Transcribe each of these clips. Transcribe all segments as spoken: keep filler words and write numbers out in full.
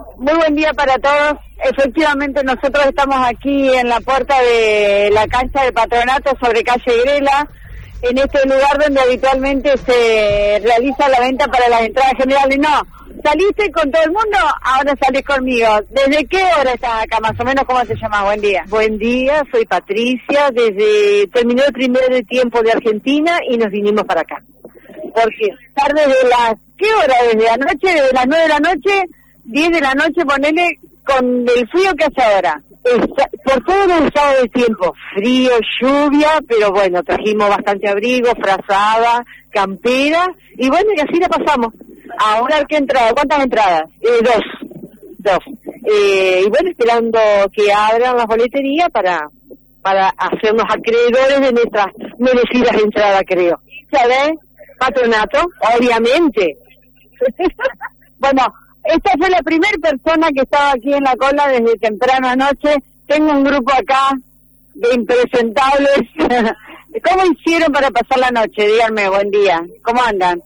Muy buen día para todos. Efectivamente, nosotros estamos aquí en la puerta de la cancha de Patronato sobre calle Grela, en este lugar donde habitualmente se realiza la venta para las entradas generales. No, ¿saliste con todo el mundo? Ahora salís conmigo. ¿Desde qué hora estás acá? Más o menos, ¿cómo te llamas? Buen día. Buen día, soy Patricia. Desde terminó el primer tiempo de Argentina y nos vinimos para acá. ¿Por qué? ¿Estar desde las qué hora? ¿Desde anoche? ¿Desde las nueve de la noche? diez de la noche, ponele, con el frío que hace ahora. Está, por todo el estado de tiempo, frío, lluvia, pero bueno, trajimos bastante abrigo, frazada, campera, y bueno, y así la pasamos. Ahora, ¿qué entrada? ¿Cuántas entradas? Eh, dos, dos. Eh, y bueno, esperando que abran las boleterías para para hacernos acreedores de nuestras merecidas entradas, creo. ¿Sabes? Patronato, obviamente. Bueno, esta fue la primera persona que estaba aquí en la cola desde temprano anoche. Tengo un grupo acá de impresentables. ¿Cómo hicieron para pasar la noche? Díganme, buen día. ¿Cómo andan?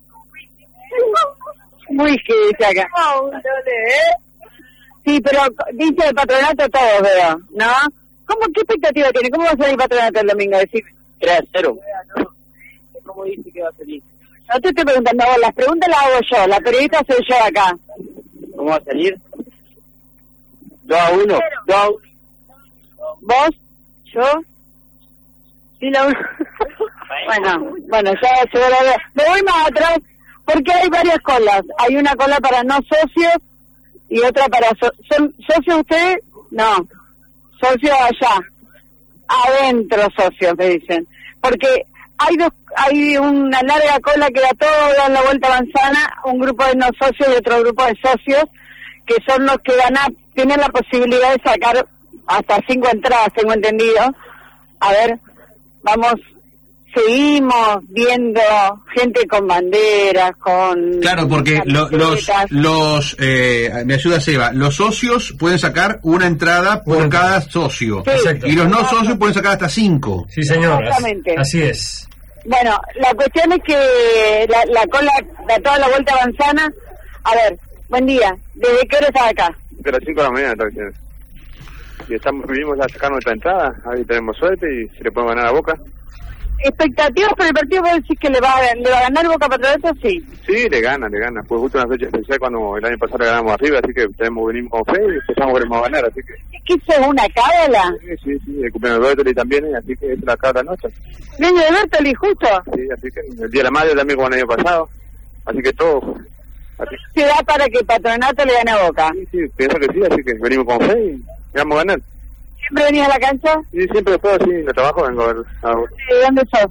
Muy que dice acá. Sí, pero dice el Patronato todos, veo, ¿no? ¿Cómo, qué expectativa tiene? ¿Cómo va a salir el Patronato el domingo? Decir tres a cero. ¿Cómo dice que va a salir? No te estoy preguntando vos, las preguntas las hago yo, la periodista soy yo acá. ¿Cómo va a salir? dos a uno. dos a uno. ¿Vos? ¿Yo? Sí, la uno. Bueno, bueno, ya se va a ver. Me voy más atrás porque hay varias colas. Hay una cola para no socios y otra para... So ¿Son socios ustedes? No. Socios allá. Adentro socios, me dicen. Porque hay dos, hay una larga cola que da todo, dan la vuelta a manzana, un grupo de no socios y otro grupo de socios, que son los que van a, tienen la posibilidad de sacar hasta cinco entradas, tengo entendido. A ver, vamos, seguimos viendo gente con banderas, con... Claro, porque lo, los, los eh, me ayuda Seba, los socios pueden sacar una entrada por bueno, cada socio, sí, y los no socios pueden sacar hasta cinco. Sí, señor, exactamente. Así es. Bueno, la cuestión es que la, la cola da toda la vuelta a manzana. A ver, buen día. ¿Desde qué hora estás acá? De las cinco de la mañana, tal vez. Y estamos, vinimos a sacar nuestra entrada, ahí tenemos suerte y si le podemos ganar a Boca. ¿Expectativas por el partido? ¿Vos decís que le va, a, le va a ganar Boca Patronato? Sí. Sí, le gana, le gana. Fue justo una fecha especial cuando el año pasado le ganamos arriba, así que tenemos, venimos con fe y empezamos a ganar, así que... ¿Es que eso es una cábala? Sí, sí, sí, el cumpleaños de Bertoli también, así que es la cada noche. ¿Viene de Bertoli justo? Sí, así que el día de la madre también como el año pasado, así que todo... Así. Se da para que Patronato le gane a Boca. Sí, sí, pienso que sí, así que venimos con fe y vamos a ganar. ¿Siempre venís a la cancha? Sí, siempre después, sí, de trabajo vengo a ver. A... ¿De dónde sos?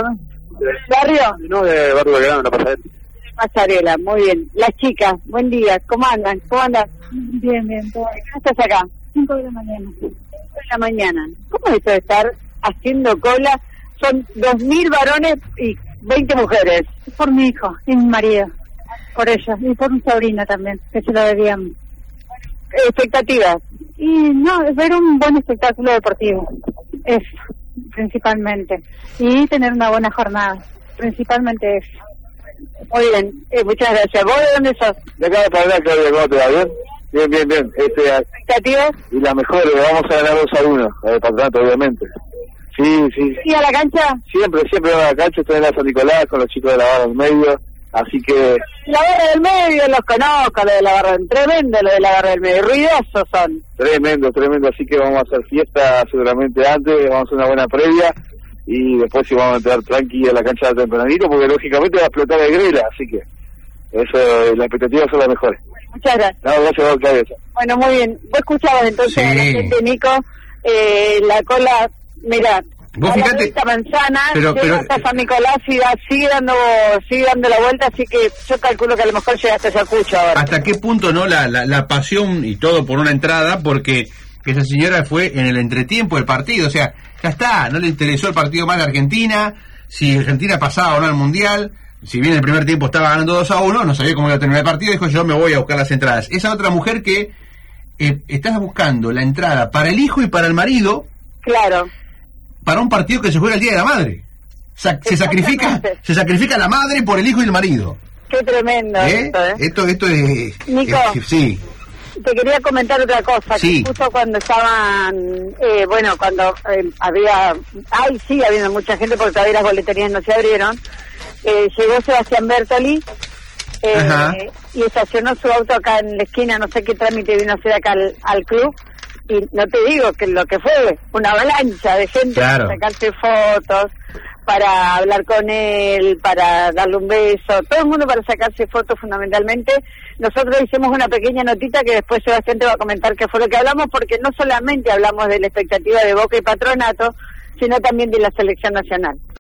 ¿De barrio? No, de Barrio Belgrano, la Pasarela. Pasarela, muy bien. Las chicas, buen día, ¿cómo andan? ¿Cómo andan? Bien, bien, todo bien. ¿Cómo estás acá? Cinco de la mañana. Cinco de la mañana. ¿Cómo es esto de estar haciendo cola? Son dos mil varones y veinte mujeres. Por mi hijo y mi marido, por ellos, y por un sobrino también, que se lo debíamos. ¿Expectativas? Y no, es ver un buen espectáculo deportivo, eso, principalmente. Y tener una buena jornada, principalmente eso. Muy bien, eh, muchas gracias. ¿Vos de dónde sos? De acá de Paraná, Claudia, ¿cómo te va? ¿Bien? Bien, bien, bien. Este, ¿Expectativas? Y la mejor, vamos a ganar dos a uno, el Patronato, obviamente. Sí, sí. ¿Y a la cancha? Siempre, siempre voy a la cancha, estoy en la San Nicolás con los chicos de la barra del medio. Así que... La barra del medio los conozco, lo de la barra, tremendo lo de la barra del medio, ruidosos son. Tremendo, tremendo, así que vamos a hacer fiesta seguramente antes, vamos a hacer una buena previa y después sí vamos a entrar tranqui a la cancha de tempranito porque lógicamente va a explotar el Grela, así que eso, las expectativas son las mejores. Muchas gracias. No, gracias a vos, Claudia. Bueno, muy bien, vos escuchabas entonces sí. a la gente, Nico, eh, la cola, mirá. Vos fíjate, esta manzana, pero, pero, hasta San Nicolás y da, sigue dando sigue dando la vuelta, así que yo calculo que a lo mejor llegaste a Ayacucho ahora. ¿Hasta qué punto no la, la, la pasión y todo por una entrada? Porque esa señora fue en el entretiempo del partido, o sea, ya está, no le interesó el partido más de Argentina, si Argentina pasaba o no al Mundial, si bien el primer tiempo estaba ganando dos a uno, no sabía cómo iba a terminar el partido, dijo yo me voy a buscar las entradas. Esa otra mujer que eh, estás buscando la entrada para el hijo y para el marido. Claro. Para un partido que se juega el Día de la Madre. Sa se sacrifica se sacrifica la madre por el hijo y el marido. Qué tremendo ¿Eh? esto, ¿eh? Esto, esto es... Nico, es, sí. te quería comentar otra cosa, sí. que justo cuando estaban, eh, bueno, cuando eh, había, ay, sigue habiendo mucha gente porque todavía las boleterías no se abrieron, eh, llegó Sebastián Bertoli eh, y estacionó su auto acá en la esquina, no sé qué trámite vino a hacer acá al, al club, y no te digo que lo que fue, una avalancha de gente claro. para sacarse fotos, para hablar con él, para darle un beso, todo el mundo para sacarse fotos fundamentalmente. Nosotros hicimos una pequeña notita que después Sebastián te va a comentar qué fue lo que hablamos, porque no solamente hablamos de la expectativa de Boca y Patronato, sino también de la selección nacional.